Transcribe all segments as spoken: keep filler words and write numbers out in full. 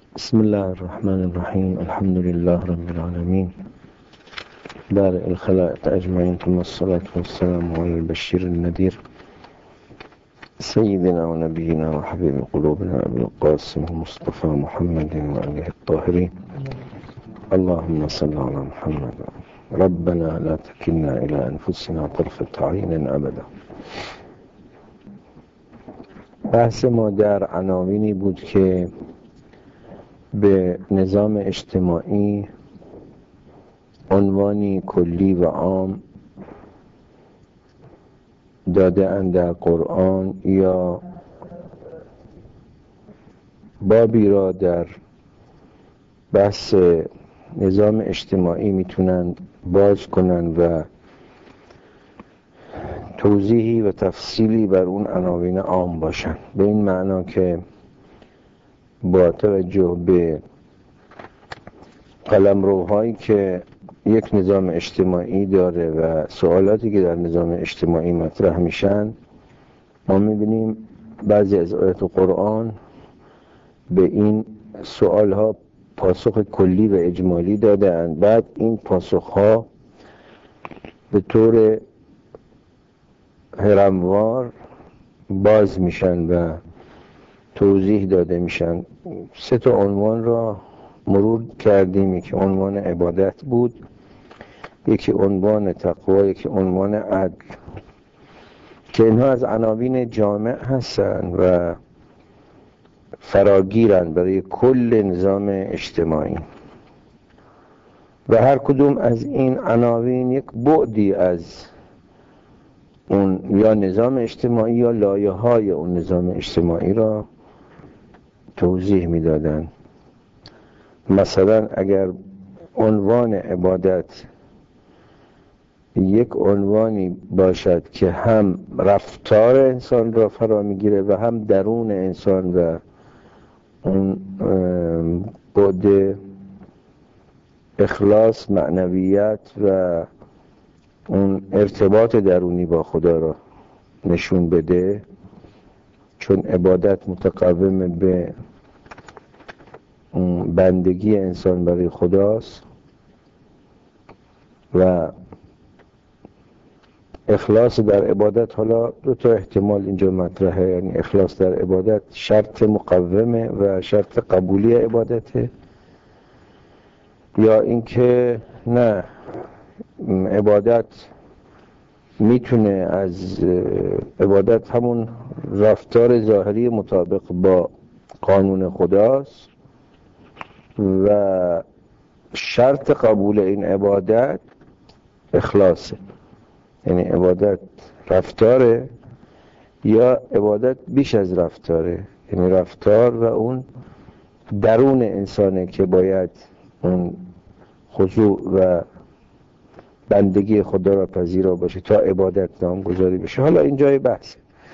بسم الله الرحمن الرحيم. الحمد لله رب العالمين، بارئ الخلائق أجمعين، ثم الصلاة والسلام على البشير النذير سيدنا ونبينا وحبيب قلوبنا أبي القاسم المصطفى محمد وآله الطاهرين. اللهم صل على محمد. ربنا لا تكلنا إلى أنفسنا طرفة عين أبدا. بحث ما در عناوینی بود که به نظام اجتماعی عنوانی کلی و عام داده اند در قرآن، یا بابی را در بحث نظام اجتماعی میتونند باز کنند و توضیحی و تفصیلی بر اون عناوین عام باشند، به این معنا که با توجه به قلمروهایی که یک نظام اجتماعی داره و سوالاتی که در نظام اجتماعی مطرح میشن، ما میبینیم بعضی از آیات قرآن به این سوالها پاسخ کلی و اجمالی داده اند. بعد این پاسخها به طور هرموار باز میشن و توضیح داده میشن. سه تا عنوان را مرور کردیم، یکی عنوان عبادت بود، یکی عنوان تقوا، یکی عنوان عدل، که اینها از عناوین جامع هستند و فراگیرند برای کل نظام اجتماعی، و هر کدوم از این عناوین یک بعدی از اون یا نظام اجتماعی یا لایه‌های اون نظام اجتماعی را توضیح میدادن. مثلا اگر عنوان عبادت یک عنوانی باشد که هم رفتار انسان را فرا میگیره و هم درون انسان و اون بعد اخلاص، معنویت و اون ارتباط درونی با خدا را نشون بده، چون عبادت متقوم به بندگی انسان برای خداست و اخلاص در عبادت، حالا دو تا احتمال اینجا مطرحه، یعنی اخلاص در عبادت شرط مقومه و شرط قبولی عبادته، یا اینکه نه، عبادت میتونه از عبادت همون رفتار ظاهری مطابق با قانون خداست و شرط قبول این عبادت اخلاصه، یعنی عبادت رفتاره یا عبادت بیش از رفتاره، یعنی رفتار و اون درون انسانه که باید اون خضوع و بندگی خدا را پذیرا باشه تا عبادت نامگذاری بشه. حالا اینجای بحث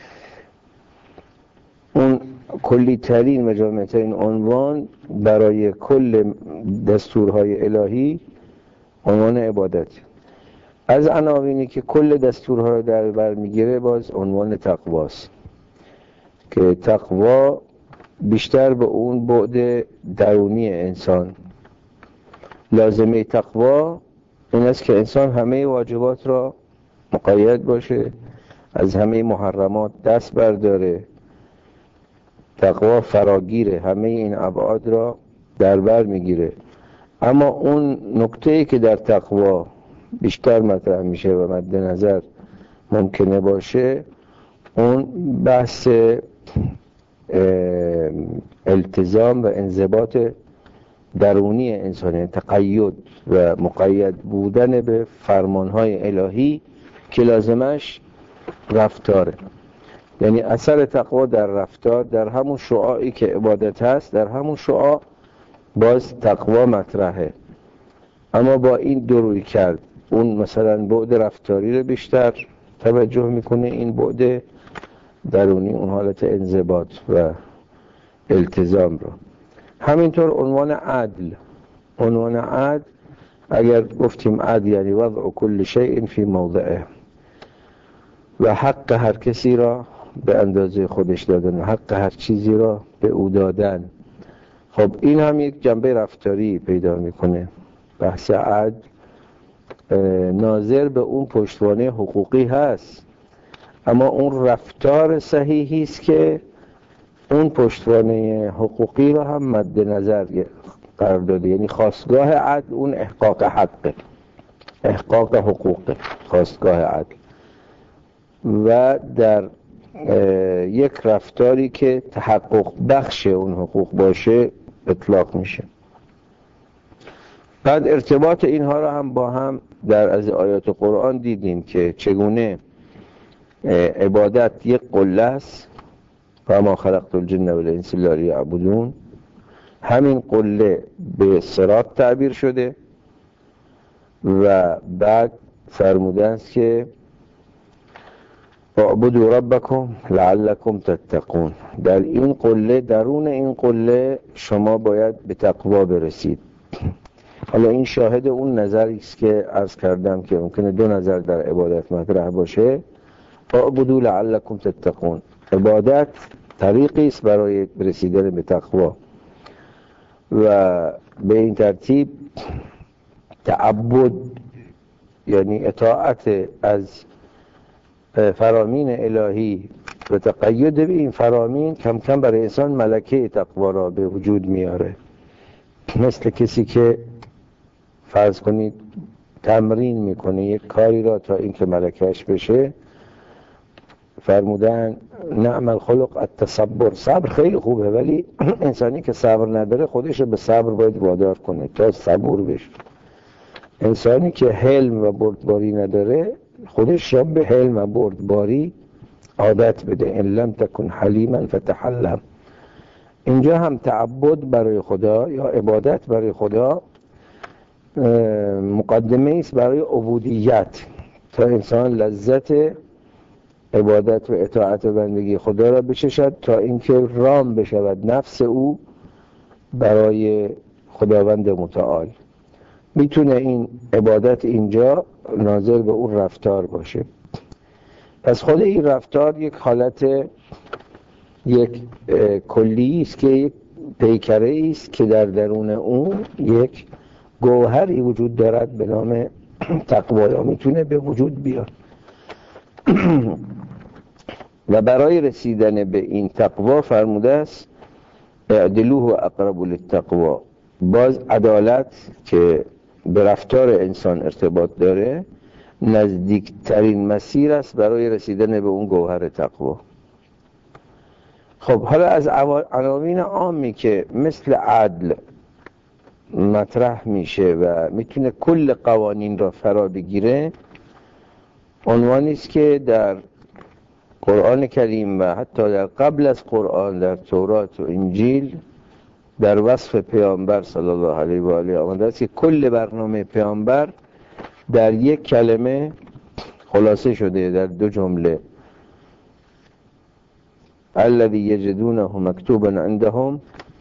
اون کلی ترین و جامع ترین عنوان برای کل دستورهای الهی عنوان عبادت. از عناوینی که کل دستورها را در بر میگیره باز عنوان تقواست، که تقوا بیشتر به اون بعد درونی انسان. لازمه تقوا این است که انسان همه واجبات را مقید باشه، از همه محرمات دست برداره. تقوا فراگیره، همه این ابعاد را در بر میگیره. اما اون نکته‌ای که در تقوا بیشتر مطرح میشه و مد نظر ممکنه باشه، اون بحث التزام و انضباط درونی انسان، تقید و مقید بودن به فرمانهای الهی که لازمش رفتاره. یعنی اثر تقوا در رفتار، در همون شعاعی که عبادت هست، در همون شعاع باز تقوا مطرحه، اما با این دو روی کرد. اون مثلا بعد رفتاری رو بیشتر توجه میکنه، این بعد درونی، اون حالت انضباط و التزام رو. همینطور عنوان عدل. عنوان عدل، اگر گفتیم عدل یعنی وضع کل شیء فی موضعه، و حق هر کسی را به اندازه خودش دادن، حق هر چیزی را به او دادن، خب این هم یک جنبه رفتاری پیدا میکنه. بحث عدل ناظر به اون پشتوانه حقوقی هست، اما اون رفتار صحیحی است که اون پشتوانه حقوقی رو هم مد نظر قرار داده. یعنی خواستگاه عدل اون احقاق حقه، احقاق حقوقه خواستگاه عدل، و در یک رفتاری که تحقق بخش اون حقوق باشه اطلاق میشه. بعد ارتباط اینها رو هم با هم در از آیات قرآن دیدیم که چگونه عبادت یک قله است، و ما خلقت الجن والانس الا لیعبدون. همین قله به صراط تعبیر شده و بعد فرموده است که اعبدوا ربکم لعلکم تتقون. در این قله، درون این قله شما باید به تقوا برسید. حالا این شاهد اون نظری است که عرض کردم که ممکنه دو نظر در عبادت مطرح باشه. اعبدوا لعلکم تتقون، عبادت طریقی است برای رسیدن به تقوا، و به این ترتیب تعبد یعنی اطاعت از فرامین الهی و تقید به این فرامین کم کم برای انسان ملکه تقوا را به وجود میاره. مثل کسی که فرض کنید تمرین میکنه یک کاری را تا اینکه ملکهش بشه، فرمودن نعم الخلق التصبر. صبر خیلی خوبه، ولی انسانی که صبر نداره خودش به صبر باید وادار کنه تا صبور بشه. انسانی که حلم و بردباری نداره خودش را به حلم و بردباری عادت بده. ان لم تکن حلیما فتحلم. اینجا هم تعبد برای خدا یا عبادت برای خدا مقدمه است برای عبودیت، تا انسان لذت عبادت و اطاعت و بندگی خدا را بچشد، تا اینکه رام بشود نفس او برای خداوند متعال. میتونه این عبادت اینجا ناظر به اون رفتار باشه. پس خود این رفتار یک حالت یک کلی است که یک پیکره است که در درون اون یک گوهری وجود دارد به نام تقوا، میتونه به وجود بیاد. و برای رسیدن به این تقوا فرموده است اعدلوه اقرب للتقوا. باز عدالت که به رفتار انسان ارتباط داره نزدیکترین مسیر است برای رسیدن به اون گوهر تقوا. خب حالا از عناوین عامی که مثل عدل مطرح میشه و میتونه کل قوانین را فرا بگیره، عنوانی است که در قرآن کریم و حتی در قبل از قرآن در تورات و انجیل در وصف پیامبر صلی الله علیه و آله آمده است که کل برنامه پیامبر در یک کلمه خلاصه شده، در دو جمله: الذی یجدونه مکتوبا عندهم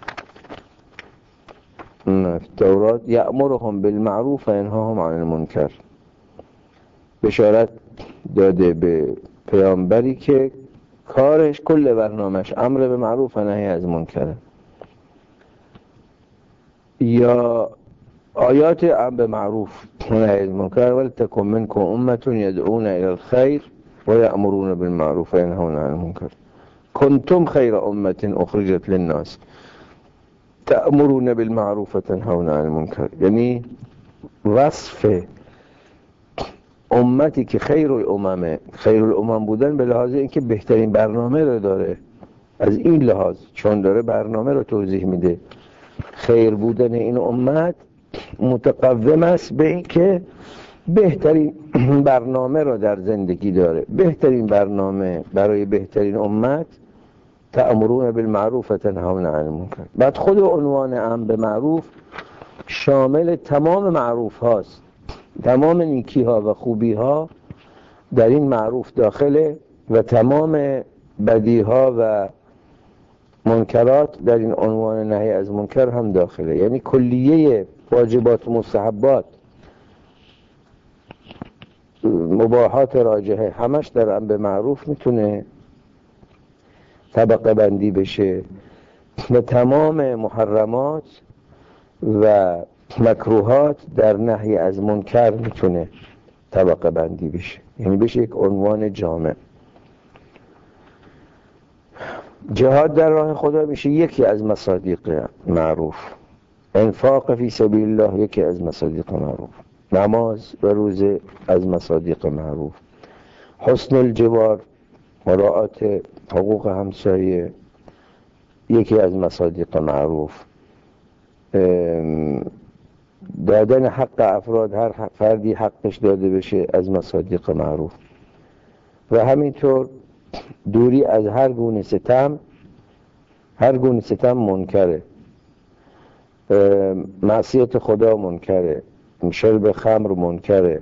في التوراة یأمرهم بالمعروف و ینهاهم عن المنکر. بشارت داده به پیامبری که کارش کل برنامهش امر به معروف و نهی از منکره. یا آیات امر به معروف و نهی از منکر: ولتکن منکم امة یدعون الی الخیر و یأمرون بالمعروف و ینهون عن المنکر کنتم خیر امة اخرجت للناس تأمرون بالمعروف و تنهون عن المنکر. یعنی وصف امتی که خیر الاممه، خیر الامم بودن به لحاظ اینکه بهترین برنامه رو داره، از این لحاظ چون داره برنامه رو توضیح میده. خیر بودن این امت متقوم است به اینکه بهترین برنامه رو در زندگی داره. بهترین برنامه برای بهترین امت تأمرون بالمعروف و تنهون عن المنکر. بعد خود عنوان امر به معروف شامل تمام معروف هاست، تمام نیکی ها و خوبی ها در این معروف داخله و تمام بدی ها و منکرات در این عنوان نهی از منکر هم داخله. یعنی کلیه واجبات و مستحبات، مباحات راجحه، همش در امر به معروف میتونه طبقه بندی بشه و تمام محرمات و مکروهات در نهی از منکر میتونه طبقه بندی بشه، یعنی بشه یک عنوان جامع. جهاد در راه خدا میشه یکی از مصادیق معروف، انفاق فی سبیل الله یکی از مصادیق معروف، نماز و روزه از مصادیق معروف، حسن الجوار مراعات حقوق همسایه یکی از مصادیق معروف، دادن حق افراد، هر فردی حقش داده بشه از مصادیق معروف، و همینطور دوری از هر گونه ستم، هر گونه ستم منکره، معصیت خدا منکره، شرب خمر منکره،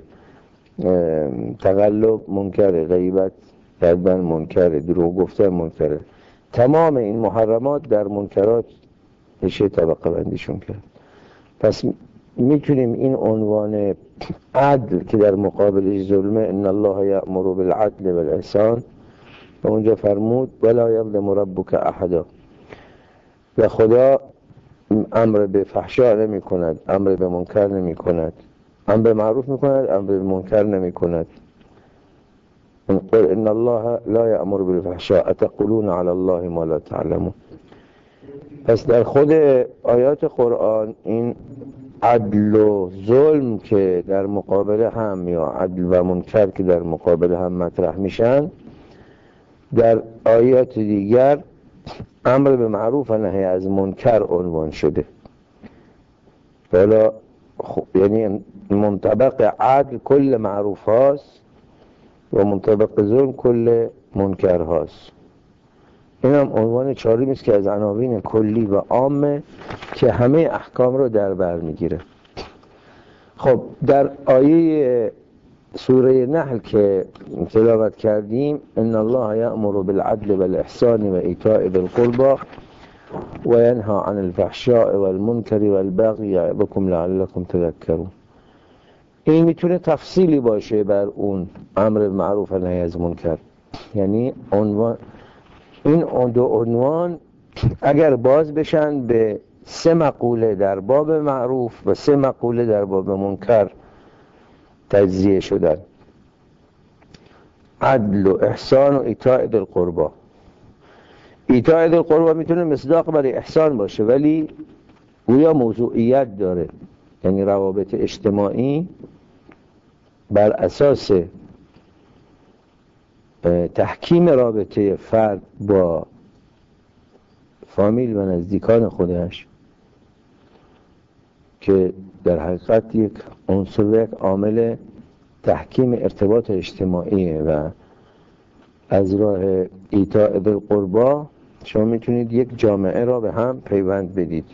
تقلب منکره، غیبت کردن منکره، دروغ گفتن منکره. تمام این محرمات در منکرات بشه طبقه بندیشون کرد. پس میتونیم این عنوان عدل که در مقابلش ظلمه، ان الله یأمر بالعدل والاحسان، و اونجا فرمود ولا یظلم ربک احدا، و خدا امر به فحشا نمی کند، امر به منکر نمی کند، امر به معروف می کند، امر به منکر نمی کند. ان الله لا یأمر بالفحشاء اتقولون علی الله ما لا تعلمون. پس در خود آیات قرآن این عدل و ظلم که در مقابل هم، یا عدل و منکر که در مقابل هم مطرح میشن، در آیات دیگر امر به معروف و نهی از منکر عنوان شده. حالا یعنی منطبق عدل کل معروف هاست و منطبق ظلم کل منکر هاست. این هم عنوان چهارمی است که از عناوین کلی و عامه که همه احکام رو در بر میگیره. خب در آیه سوره نحل که تلاوت کردیم، ان الله یأمر بالعدل والاحسان و ایتاء ذی القربى و ینهی عن الفحشاء والمنکر والبغی یعظکم لعلکم تذکرون، این میتونه تفصیلی باشه بر اون امر معروف و نهی از منکر. یعنی عنوان، این دو عنوان اگر باز بشن به سه مقوله در باب معروف و سه مقوله در باب منکر تجزیه شدن، عدل و احسان و ایتاء ذی القربى. ایتاء ذی القربى میتونه مصداق برای احسان باشه، ولی گویا موضوعیت داره، یعنی روابط اجتماعی بر اساس تحکیم رابطه فرد با فامیل و نزدیکان خودش که در حقیقت یک عنصر و یک عامل تحکیم ارتباط اجتماعیه، و از راه ایتاء ذی القربى شما میتونید یک جامعه را به هم پیوند بدید.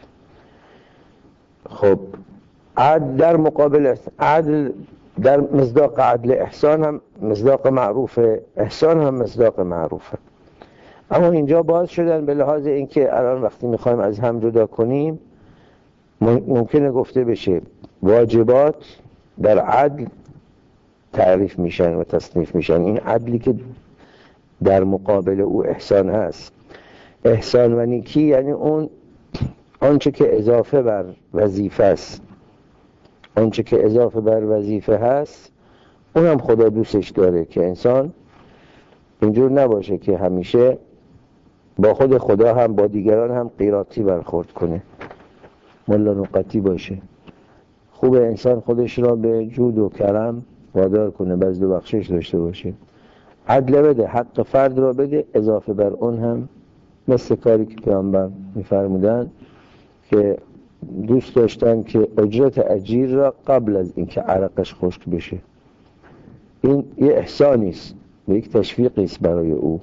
خب عدل در مقابل عدل، در مصداق عدل احسان هم مصداق معروفه، احسان هم مصداق معروفه. اما اینجا باز شدن به لحاظ اینکه الان وقتی میخوایم از هم جدا کنیم ممکنه گفته بشه واجبات در عدل تعریف میشن و تصنیف میشن. این عدلی که در مقابل او احسان هست. احسان و نیکی یعنی اون آنچه که اضافه بر وظیفه است، آنچه که اضافه بر وظیفه هست اونم خدا دوستش داره که انسان اینجور نباشه که همیشه با خود خدا هم با دیگران هم قیراطی برخورد کنه، ملا نقطی باشه. خوب انسان خودش را به جود و کرم وادار کنه، بذل و بخشش داشته باشه، عدل بده، حق فرد را بده، اضافه بر اون هم مثل کاری که پیامبر میفرمودن که دوست داشتن که اجرت اجیر را قبل از اینکه عرقش خشک بشه. این یه احسانی است و یک تشویقی است برای او.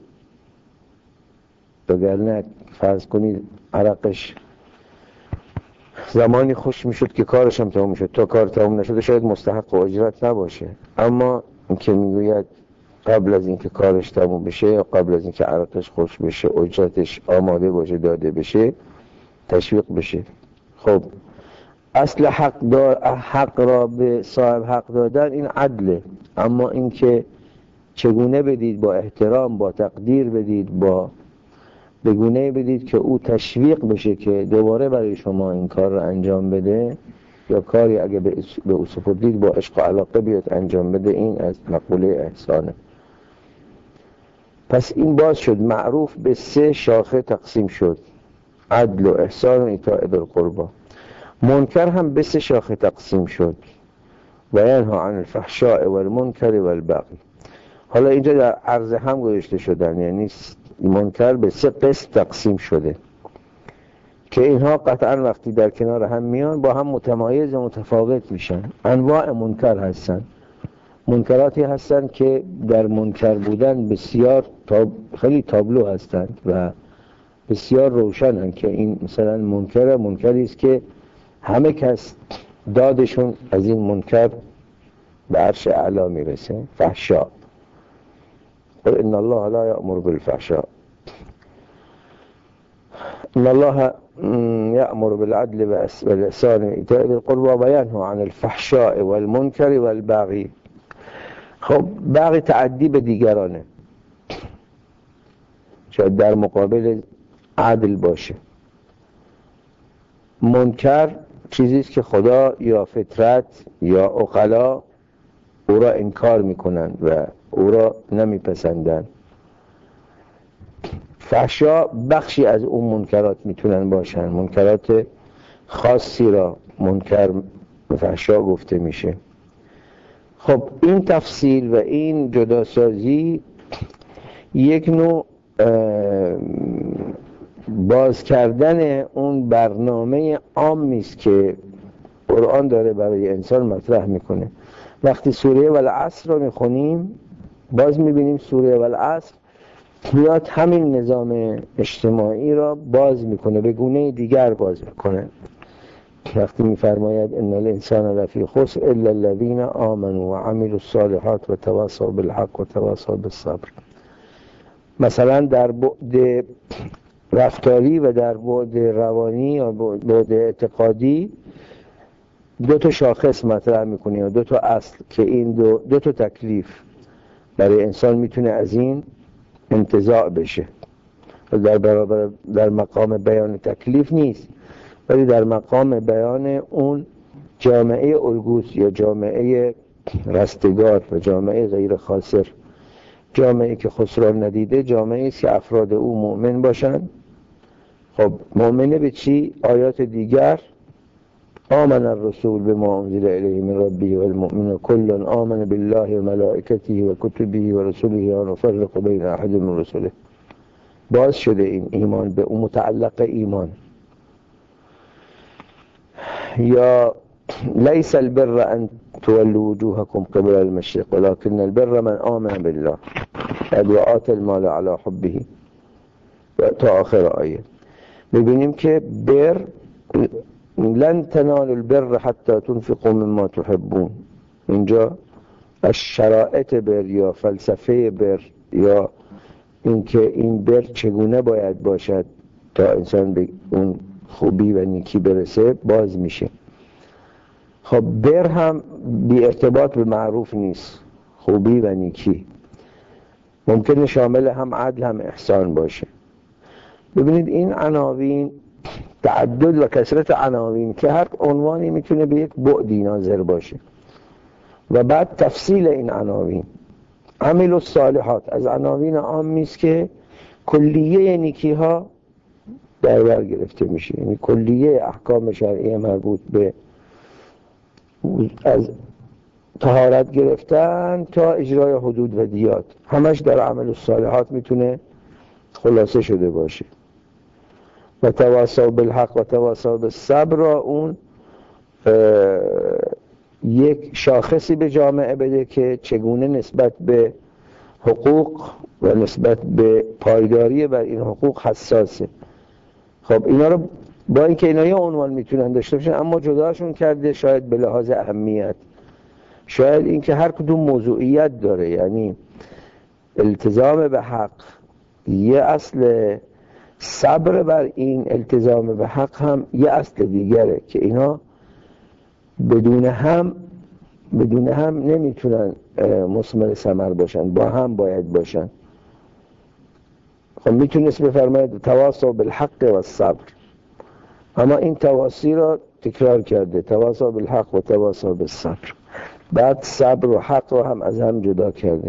وگرنه فرض کنید عرقش زمانی خوش میشد که کارش هم تمام میشد، تا کار تمام نشده شاید مستحق و اجرت نباشه. اما اینکه میگوید قبل از اینکه کارش تمام بشه یا قبل از اینکه عرقش خوش بشه اجرتش آماده باشه، داده بشه، تشویق بشه. خب اصل حق, حق را به صاحب حق دادن این عدله، اما اینکه چگونه بدید، با احترام، با تقدیر بدید، با به گونه‌ای بدید که او تشویق بشه که دوباره برای شما این کار رو انجام بده، یا کاری اگه به او سپردید با عشق و علاقه بیاد انجام بده. این از مقوله احسانه. پس این باز شد معروف به سه شاخه تقسیم شد: عدل و احسان و ایتاء ذی القربی. منکر هم به سه شاخه تقسیم شد: و ینهی عن الفحشاء والمنکر والبغی. حالا اینجا در عرض هم گذاشته شدن، یعنی منکر به سه قسم تقسیم شده که اینها قطعا وقتی در کنار هم میان با هم متمایز و متفاوت میشن. انواع منکر هستن. منکراتی هستن که در منکر بودن بسیار تاب... خیلی تابلو هستند و بسیار روشنن که این مثلا منکر منکری است که همه کس دادشون از این منکر به عرش اعلا میرسه. فحشا، ان الله لا یأمر بالفحشاء، ان الله یأمر بالعدل والإحسان وإیتاء ذی القربی و ینهی عن الفحشاء والمنکر والبغی. خب بغی تعدی به دیگرانه، شاید در مقابل عدل باشه. منکر چیزیست که خدا یا فطرت یا عقلا او را انکار میکنن و او را نمیپسندن. فحشا بخشی از اون منکرات میتونن باشن، منکرات خاصی را منکر فحشا گفته میشه. خب این تفصیل و این جداسازی یک نوع باز کردن اون برنامه عامی است که قرآن داره برای انسان مطرح میکنه. وقتی سوره والعصر رو میخونیم باز میبینیم سوره والعصر میاد همین نظام اجتماعی را باز میکنه، به گونه دیگر باز میکنه. وقتی میفرماید ان الانسان لفی خسر الا الذين آمنوا وعملوا الصالحات وتواصوا بالحق وتواصوا بالصبر. مثلا در بعد رفتاری و در بعد روانی یا بعد اعتقادی دو تا شاخص مطرح میکنه یا دو تا اصل که این دو, دو تا تکلیف برای انسان میتونه از این انتزاع بشه. در برابر در مقام بیان تکلیف نیست، ولی در مقام بیان اون جامعه الگوست یا جامعه رستگار و جامعه غیر خاسر، جامعه که خسران ندیده، جامعه است که افراد او مؤمن باشن. خب مؤمنه به چی؟ آیات دیگر: آمن الرسول بما انزل الیه من ربه والمؤمنون كل آمن بالله وملائکته وکتبه ورسله لا نفرق بین احد من رسله. باز شده این ایمان به اون متعلق ایمان. یا لیس البر ان تولوا وجوهکم قبل المشرق ولكن البر من آمن بالله و آتى المال على حبه و تا آخر آیه. میبینیم که بر لن تنالوا البر حتى تنفقوا مما تحبون. اینجا از شرائط بر یا فلسفه بر یا اینکه این بر چگونه باید باشد تا انسان به اون خوبی و نیکی برسه باز میشه. خب بر هم بی ارتباط به معروف نیست. خوبی و نیکی ممکنه شامل هم عدل هم احسان باشه. ببینید این عناوین، تعدد و کثرت عناوین که هر عنوانی میتونه به یک بعدی ناظر باشه و بعد تفصیل این عناوین. عمل الصالحات از عناوین عامی است که کلیه نیکی ها در بر گرفته میشه، یعنی کلیه احکام شرعی مربوط به از طهارت گرفتن تا اجرای حدود و دیات همش در عمل الصالحات میتونه خلاصه شده باشه. و تواصوا بالحق و تواصوا بالصبر را اون یک شاخصی به جامعه بده که چگونه نسبت به حقوق و نسبت به پایداری بر این حقوق حساسه. خب اینا رو با اینکه اینا یه عنوان میتونن داشته باشن اما جداشون کرده، شاید به لحاظ اهمیت، شاید اینکه هر کدوم موضوعیت داره. یعنی التزام به حق یه اصل، صبر بر این التزام به حق هم یه اصل دیگره که اینا بدون هم بدون هم نمیتونن مثمر ثمر باشن، با هم باید باشن. خب میتونست بفرماید تواصوا بالحق و الصبر، اما این تواصی را تکرار کرده، تواصوا بالحق و تواصوا بالصبر. بعد صبر و حق رو هم از هم جدا کرده.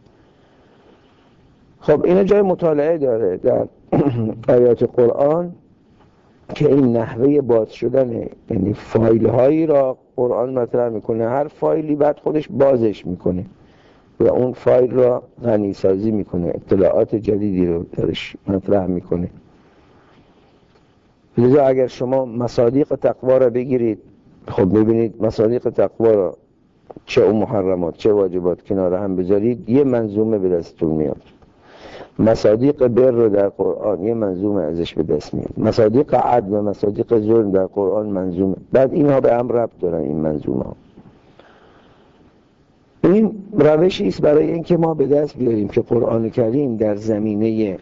خب این جای مطالعه داره در آیات قرآن که این نحوه باز شدن، یعنی فایل هایی را قرآن مطرح میکنه، هر فایلی بعد خودش بازش میکنه و اون فایل را غنی سازی میکنه، اطلاعات جدیدی رو درش مطرح میکنه. لذا اگر شما مصادیق تقوا را بگیرید، خب میبینید مصادیق تقوا را چه اون محرمات چه واجبات کنار هم بذارید، یه منظومه به دستتون میاد. مصادیق بر رو در قرآن یه منظومه ازش به دست میاد. مصادیق عدل و مصادیق ظلم در قرآن منظومه. بعد اینها به هم ربط دارن، این منظومه ها. این روشی است برای اینکه ما به دست بیاریم که قرآن کریم در زمینه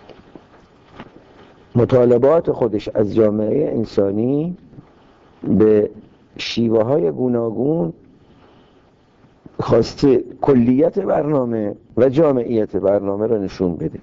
مطالبات خودش از جامعه انسانی به شیوه های گوناگون خواسته کلیت برنامه و جامعیت برنامه را نشون بده.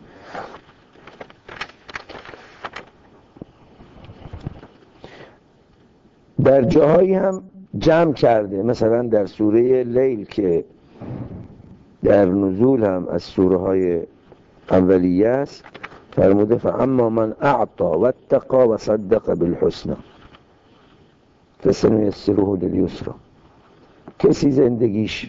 در جاهایی هم جمع کرده، مثلا در سوره لیل که در نزول هم از سوره های اولیه است، فرموده فاما من اعطا واتقا وصدق بالحسنى فسنيسره لليسرى. کسی زندگیش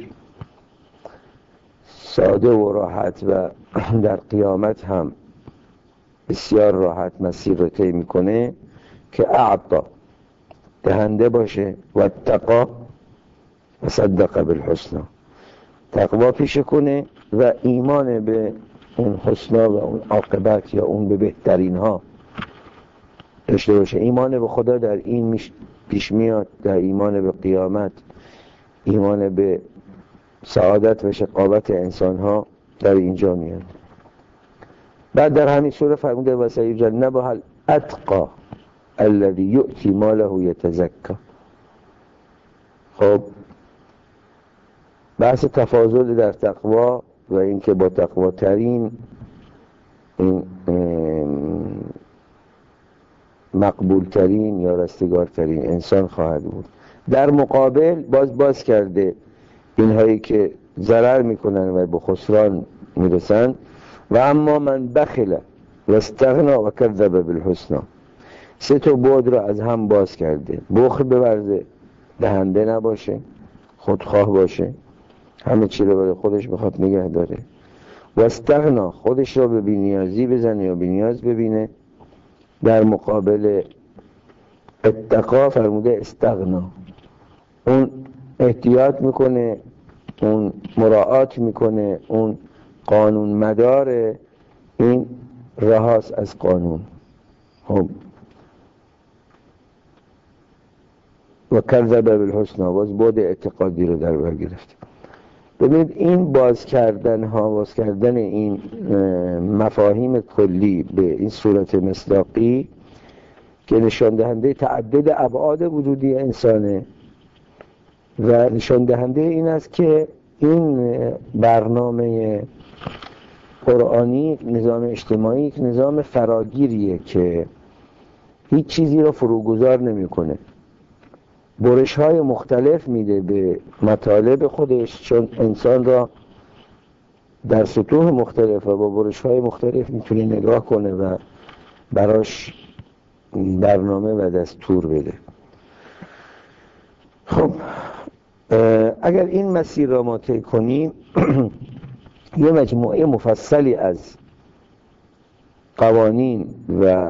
ساده و راحت و در قیامت هم بسیار راحت مسیر رو طی میکنه که اعطا دهنده باشه و اتقا و صدق بالحسنى، تقوا پیشه کنه و ایمان به اون حسنا و اون عاقبت یا اون به بهترین ها داشته باشه. ایمان به خدا در این پیش میاد، در ایمان به قیامت، ایمان به سعادت و شقاوت انسان ها در اینجا میاد. بعد در همین سوره فرموده و سیجنبها الاتقى الذی یؤتی ماله یتزکا. خب بحث تفاضل در تقوا و اینکه با تقوا ترین این مقبول ترین یا رستگار ترین انسان خواهد بود. در مقابل باز باز کرده اینهایی که ضرر میکنن و به خسران میرسن و اما من بخل و استغنا و کذب بالحسنى. سه تا بعد را از هم باز کرده. بخل بورزه، دهنده نباشه، خودخواه باشه، همه چی رو برای خودش بخواد نگه داره، و استغنا خودش رو به بی‌نیازی بزنه یا بی‌نیاز ببینه. در مقابل اتقا فرموده استغنا، اون احتیاط میکنه، اون مراعات میکنه، اون قانون مدار، این رهاست از قانون. هم و کذب بالحسنى، باز بعد اعتقادی رو در بر گرفت. ببینید این باز کردن ها، باز کردن این مفاهیم کلی به این صورت مصداقی که نشان دهنده تعدد ابعاد وجودی انسانه و نشان دهنده این است که این برنامه قرآنی، نظام اجتماعی، نظام فراگیریه که هیچ چیزی رو فروگذار نمیکنه، برش های مختلف میده به مطالب خودش، چون انسان را در سطوح مختلف و با برش های مختلف میتونه نگاه کنه و براش برنامه و دستور بده. خب اگر این مسیر را ما طی کنیم یه مجموعه مفصلی از قوانین و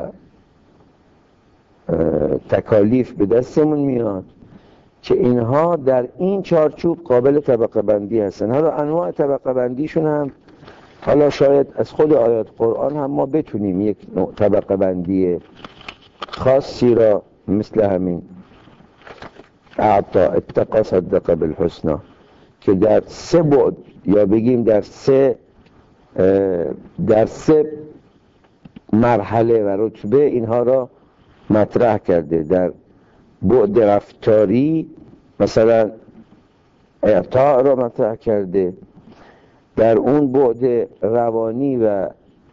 تکالیف به دستمون میاد که اینها در این چارچوب قابل طبقه بندی هستن. حالا انواع طبقه بندیشون هم حالا شاید از خود آیات قرآن هم ما بتونیم یک نوع طبقه بندی خاصی را مثل همین اعطا اتقا صدق بالحسنى که در سه بعد یا بگیم در سه در سه مرحله و رتبه اینها را مطرح کرده. در بعد رفتاری مثلا اعطاء را مطرح کرده، در اون بعد روانی و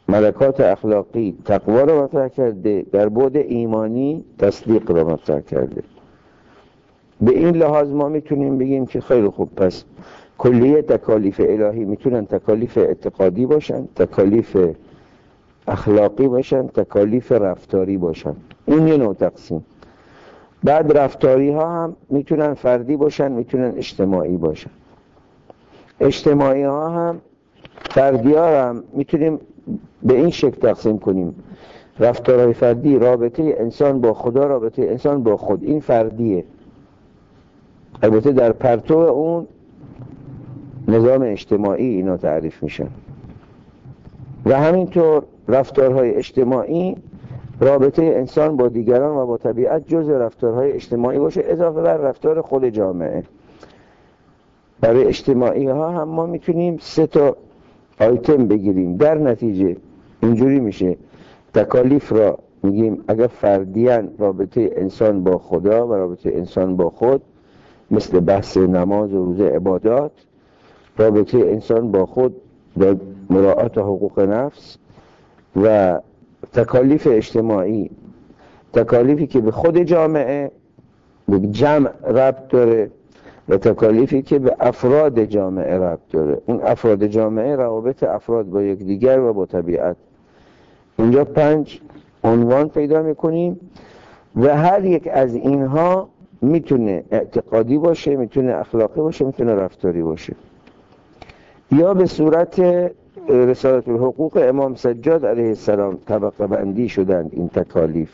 ملکات اخلاقی تقوا را مطرح کرده، در بعد ایمانی تصدیق را مطرح کرده. به این لحاظ ما میتونیم بگیم که خیلی خوب، پس کلیه تکالیف الهی میتونن تکالیف اعتقادی باشن، تکالیف اخلاقی باشن، تکالیف رفتاری باشن. این یه نوع تقسیم. بعد رفتاری ها هم میتونن فردی باشن، میتونن اجتماعی باشن. اجتماعی ها هم فردی ها هم میتونیم به این شکل تقسیم کنیم: رفتارهای فردی، رابطه انسان با خدا، رابطه انسان با خود، این فردیه، البته در پرتو اون نظام اجتماعی اینا تعریف میشن. و همینطور رفتارهای اجتماعی، رابطه انسان با دیگران و با طبیعت جزء رفتارهای اجتماعی باشه، اضافه بر رفتار خود جامعه. برای اجتماعی ها هم ما میتونیم سه تا آیتم بگیریم. در نتیجه اینجوری میشه: تکالیف را میگیم اگر فردیان، رابطه انسان با خدا و رابطه انسان با خود، مثل بحث نماز و روزه، عبادات. رابطه انسان با خود در مراعات حقوق نفس. و تکالیف اجتماعی، تکالیفی که به خود جامعه، به جمع ربط داره، و تکالیفی که به افراد جامعه ربط داره. اون افراد جامعه روابط افراد با یکدیگر و با طبیعت. اینجا پنج عنوان پیدا میکنیم و هر یک از اینها میتونه اعتقادی باشه، میتونه اخلاقی باشه، میتونه رفتاری باشه. یا به صورت رسالت الحقوق امام سجاد علیه السلام طبقه بندی شدند این تکالیف: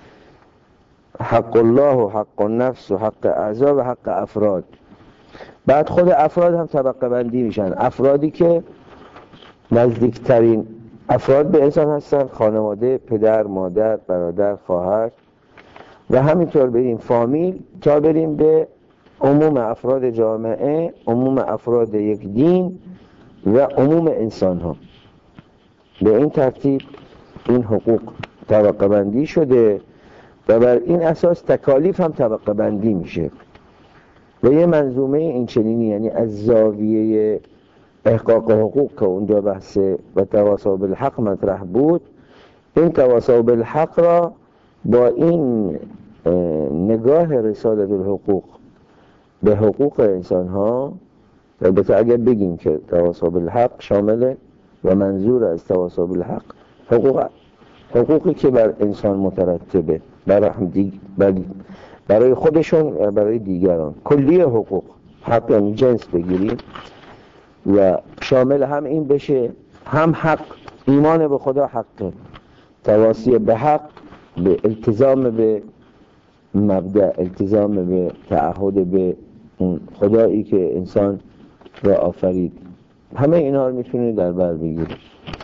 حق الله و حق النفس و حق اعضا و حق افراد. بعد خود افراد هم طبقه بندی میشن: افرادی که نزدیکترین افراد به انسان هستن، خانواده، پدر، مادر، برادر، خواهر، و همینطور بریم فامیل تا بریم به عموم افراد جامعه، عموم افراد یک دین و عموم انسان ها. به این ترتیب این حقوق طبقه بندی شده و بر این اساس تکالیف هم طبقه بندی میشه. و یه منظومه این چنینی، یعنی از زاویه احقاق حقوق که اونجا بحث و تواصی بالحق مطرح بود، این تواصی بالحق را با این نگاه رسالت الحقوق به حقوق انسان ها، البته اگر بگیم که تواصی بالحق شامل و منظور از تواصی بالحق حقوق، حقوقی که بر انسان مترتبه، برای, برای خودشون و برای دیگران، کلیه حقوق، حق یعنی جنس بگیریم و شامل هم این بشه، هم حق، ایمان به خدا حقه، تواصی به حق، به التزام به مبدأ، التزام به تعهد به اون خدایی که انسان را آفرید. همه اینا رو میتونید در بر بگیرید.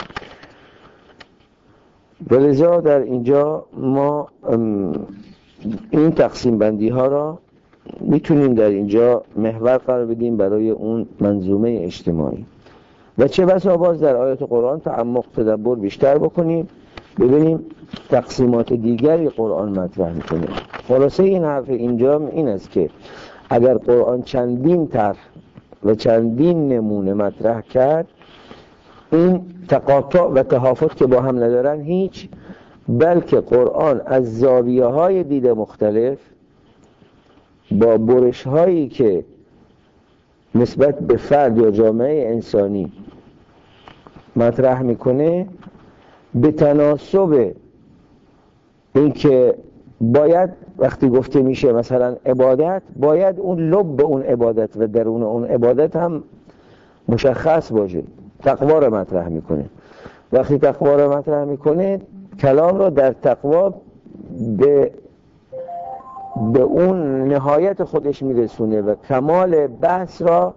ولذا در اینجا ما این تقسیم بندی ها را میتونیم در اینجا محور قرار بدیم برای اون منظومه اجتماعی. و چه بسا باز در آیات قرآن تعمق تدبر بیشتر بکنیم، ببینیم تقسیمات دیگری قرآن مطرح میکنه. خلاصه این حرف اینجا این است که اگر قرآن چندین طرح و چندین نمونه مطرح کرد، این تقاطع و تهافت که با هم ندارن هیچ، بلکه قرآن از زاویه های دید مختلف با برش هایی که نسبت به فرد یا جامعه انسانی مطرح میکنه، به تناسب این که باید وقتی گفته میشه مثلا عبادت، باید اون لب اون عبادت و درون اون عبادت هم مشخص باشه. تقوا رو مطرح میکنه. وقتی تقوا رو مطرح میکنه، کلام رو در تقوا به به اون نهایت خودش میرسونه و کمال بحث را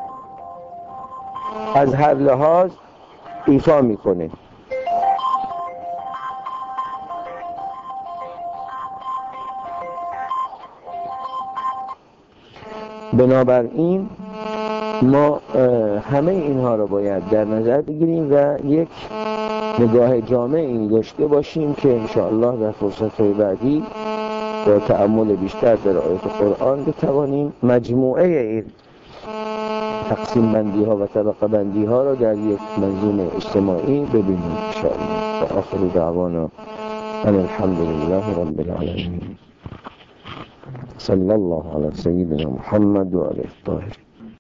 از هر لحاظ ایفا میکنه. بنابراین ما همه اینها رو باید در نظر بگیریم و یک نگاه جامعی داشته باشیم که انشاءالله در فرصت‌های بعدی با تأمل بیشتر در آیات قرآن بتوانیم مجموعه این تقسیم بندی ها و طبقه بندی ها را در یک منظومه اجتماعی ببینیم انشاءالله. و آخر دعوانا ان الحمد لله رب العالمین. صلی الله علی سیدنا محمد و علیه الطاهرین.